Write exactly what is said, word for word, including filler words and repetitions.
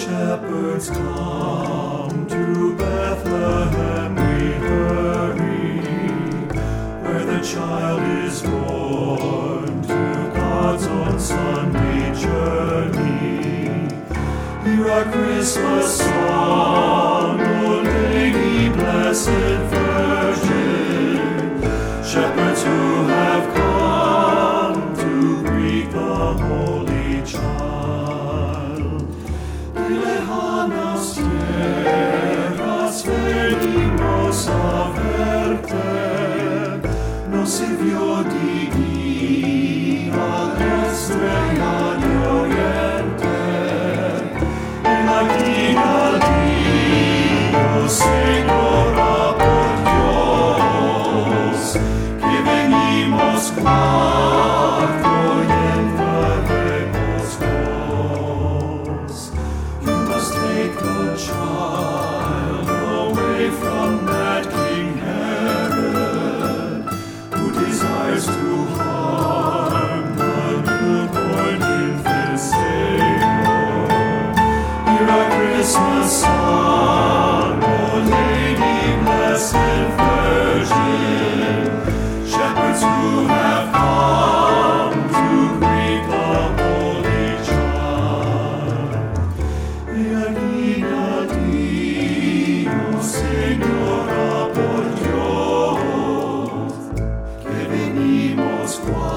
shepherds come to Bethlehem, we hurry, where the child is born, to God's own Sunday journey. Hear our Christmas song, O Lady, Blessed Virgin, shepherds who have come to greet the Holy Child. Lejanas tierras venimos a verte, nos sirvió di día estrella de oriente, en la guía Señora por Dios, que venimos cuatro y entraremos dos. You must take the child away from that King Herod, who desires to harm the newborn infant Savior. Hear our Christmas song, O Lady, Blessed Virgin, shepherds who have come to greet the Holy Child. Ea niña Dios, Señora por Dios, que venimos